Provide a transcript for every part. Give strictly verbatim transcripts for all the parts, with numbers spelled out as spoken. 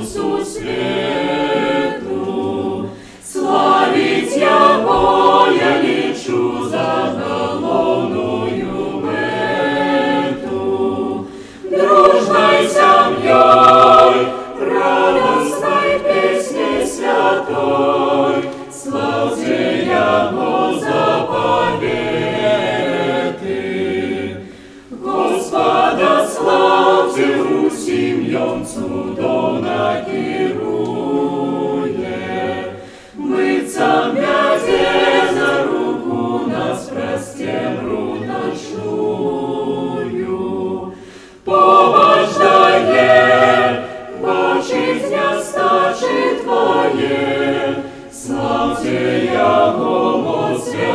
Ісусу світу, славить Його я лічу заголовною мету. Дружной сім'єю, радостной песней святой, славьте Його заповети. Господа славьте усім Йом цудовно керує. Митцам вязе за руку нас простеру ночную. Поваждає, бачить стачи Твоє, славьте Його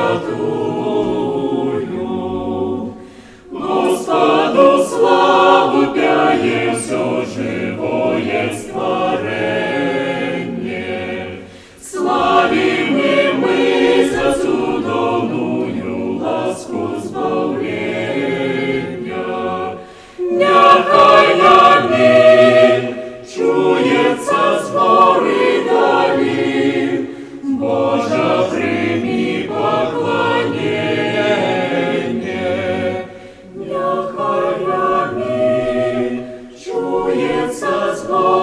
святую. Господу славу пяє все живое створение. Славим и мы за чудовную ласку збавлення. Нехай амінь чується з гори долин. Боже, прийми поклонение. Нехай амінь чується з гори